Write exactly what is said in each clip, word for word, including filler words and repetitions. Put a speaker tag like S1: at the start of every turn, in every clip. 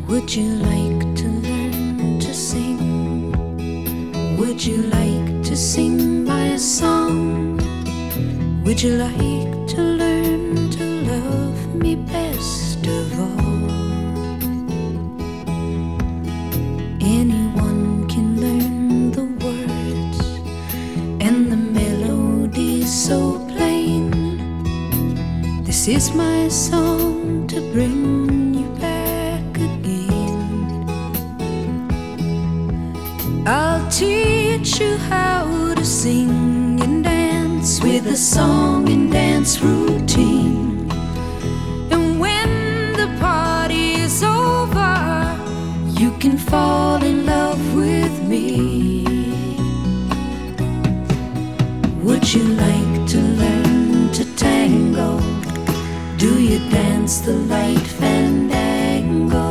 S1: Would you like to learn to sing? Would you like to sing my song? Would you like to learn to love me best of all? Anyone can learn the words and the melody so plain. This is my song to bring you back again. I'll teach you how to sing and dance with a song and dance routine. And when the party is over, you can fall in love with me. Would you like to learn to tango? Do you dance the light fandango?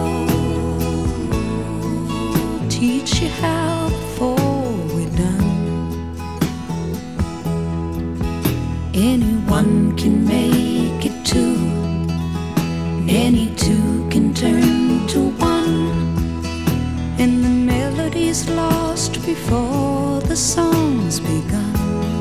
S1: Teach you how before we're done. Anyone can make it two, and any two can turn to one. And the melody's lost before the song's begun.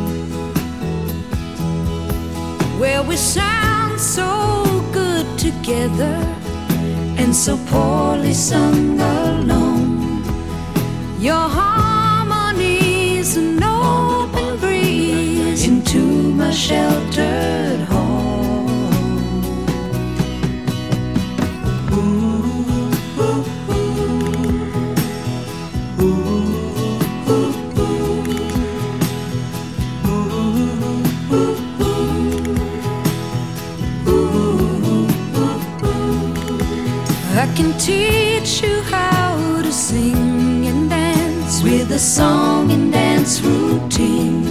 S1: Where we sound so good together and so poorly sung alone. Your harmony's an open breeze into my sheltered home. Ooh, ooh, ooh. Ooh, ooh, ooh. Ooh, ooh, ooh. I can teach you how to sing and dance with a song and dance routine.